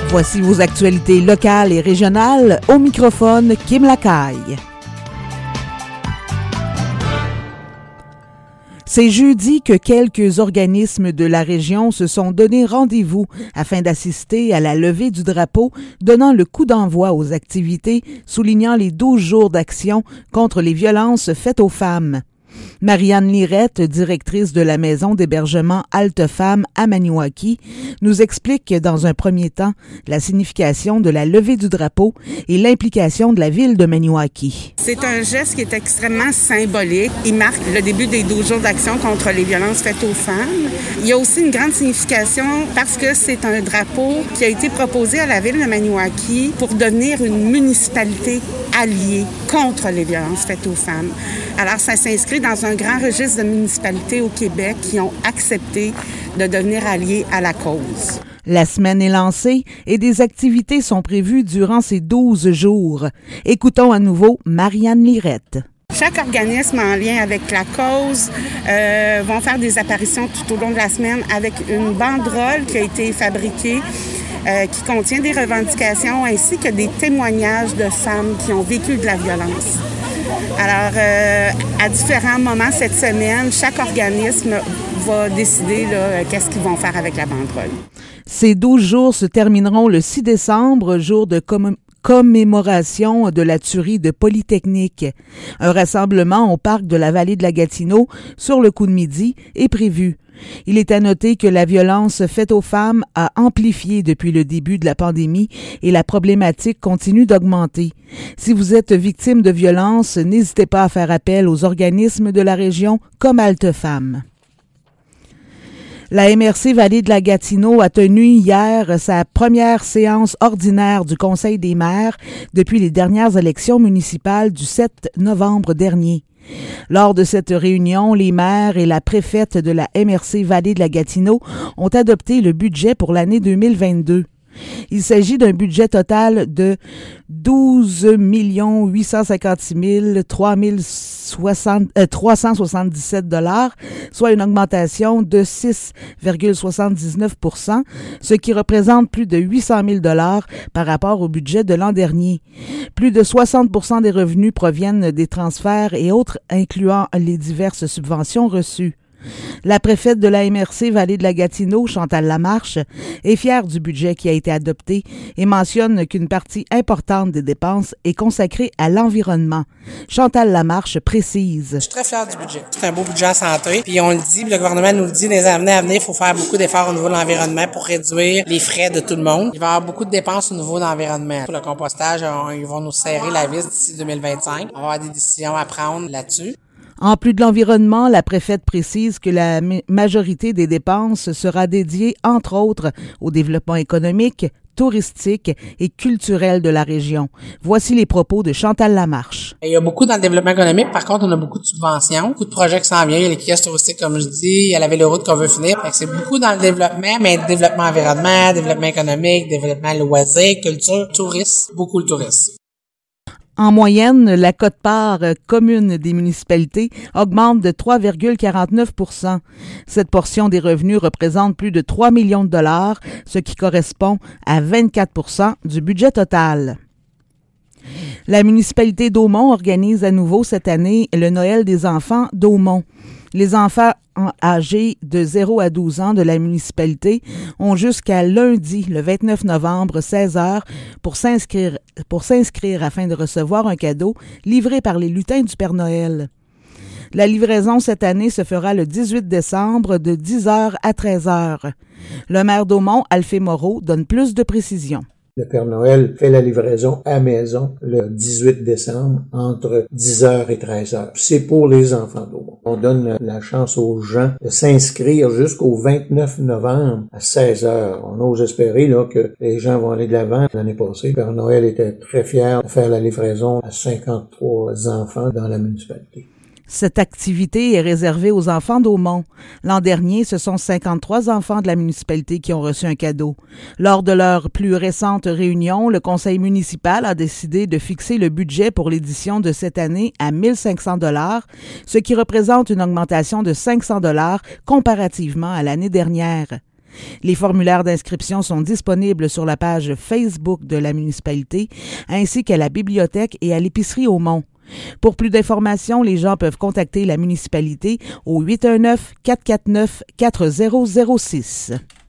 Voici vos actualités locales et régionales. Au microphone, Kim Lacaille. C'est jeudi que quelques organismes de la région se sont donné rendez-vous afin d'assister à la levée du drapeau, donnant le coup d'envoi aux activités, soulignant les 12 jours d'action contre les violences faites aux femmes. Marianne Lirette, directrice de la maison d'hébergement Halte Femmes à Maniwaki, nous explique dans un premier temps la signification de la levée du drapeau et l'implication de la ville de Maniwaki. C'est un geste qui est extrêmement symbolique. Il marque le début des 12 jours d'action contre les violences faites aux femmes. Il y a aussi une grande signification parce que c'est un drapeau qui a été proposé à la ville de Maniwaki pour devenir une municipalité alliée contre les violences faites aux femmes. Alors, ça s'inscrit dans un grand registre de municipalités au Québec qui ont accepté de devenir alliées à la cause. La semaine est lancée et des activités sont prévues durant ces 12 jours. Écoutons à nouveau Marianne Lirette. Chaque organisme en lien avec la cause vont faire des apparitions tout au long de la semaine avec une banderole qui a été fabriquée qui contient des revendications ainsi que des témoignages de femmes qui ont vécu de la violence. Alors, à différents moments cette semaine, chaque organisme va décider qu'est-ce qu'ils vont faire avec la banderole. Ces 12 jours se termineront le 6 décembre, jour de commémoration de la tuerie de Polytechnique. Un rassemblement au parc de la vallée de la Gatineau sur le coup de midi est prévu. Il est à noter que la violence faite aux femmes a amplifié depuis le début de la pandémie et la problématique continue d'augmenter. Si vous êtes victime de violence, n'hésitez pas à faire appel aux organismes de la région comme Halte Femmes. La MRC Vallée de la Gatineau a tenu hier sa première séance ordinaire du Conseil des maires depuis les dernières élections municipales du 7 novembre dernier. Lors de cette réunion, les maires et la préfète de la MRC Vallée de la Gatineau ont adopté le budget pour l'année 2022. Il s'agit d'un budget total de 12 856 377 $, soit une augmentation de 6,79 %, ce qui représente plus de 800 000 $ par rapport au budget de l'an dernier. Plus de 60 % des revenus proviennent des transferts et autres, incluant les diverses subventions reçues. La préfète de la MRC Vallée de la Gatineau, Chantal Lamarche, est fière du budget qui a été adopté et mentionne qu'une partie importante des dépenses est consacrée à l'environnement. Chantal Lamarche précise. Je suis très fière du budget. C'est un beau budget en santé. Puis on le dit, le gouvernement nous le dit, dans les années à venir, il faut faire beaucoup d'efforts au niveau de l'environnement pour réduire les frais de tout le monde. Il va y avoir beaucoup de dépenses au niveau de l'environnement. Pour le compostage, ils vont nous serrer la vis d'ici 2025. On va avoir des décisions à prendre là-dessus. En plus de l'environnement, la préfète précise que la majorité des dépenses sera dédiée, entre autres, au développement économique, touristique et culturel de la région. Voici les propos de Chantal Lamarche. Il y a beaucoup dans le développement économique. Par contre, on a beaucoup de subventions, beaucoup de projets qui s'en viennent. Il y a les kiosques touristiques, comme je dis. Il y a la véloroute qu'on veut finir. Fait que c'est beaucoup dans le développement, mais développement environnement, développement économique, développement loisirs, culture, tourisme, beaucoup le tourisme. En moyenne, la quote-part commune des municipalités augmente de 3,49 %. Cette portion des revenus représente plus de 3 millions de $, ce qui correspond à 24 % du budget total. La municipalité d'Aumont organise à nouveau cette année le Noël des enfants d'Aumont. Les enfants âgés de 0 à 12 ans de la municipalité ont jusqu'à lundi, le 29 novembre, 16h, pour s'inscrire afin de recevoir un cadeau livré par les lutins du Père Noël. La livraison cette année se fera le 18 décembre de 10h à 13h. Le maire d'Aumont, Alphée Moreau, donne plus de précisions. Le Père Noël fait la livraison à maison le 18 décembre entre 10h et 13h. C'est pour les enfants d'Aumont. On donne la chance aux gens de s'inscrire jusqu'au 29 novembre à 16h. On ose espérer que les gens vont aller de l'avant. L'année passée, le Père Noël était très fier de faire la livraison à 53 enfants dans la municipalité. Cette activité est réservée aux enfants d'Aumont. L'an dernier, ce sont 53 enfants de la municipalité qui ont reçu un cadeau. Lors de leur plus récente réunion, le conseil municipal a décidé de fixer le budget pour l'édition de cette année à 1 500 $, ce qui représente une augmentation de 500 $ comparativement à l'année dernière. Les formulaires d'inscription sont disponibles sur la page Facebook de la municipalité, ainsi qu'à la bibliothèque et à l'épicerie Aumont. Pour plus d'informations, les gens peuvent contacter la municipalité au 819-449-4006.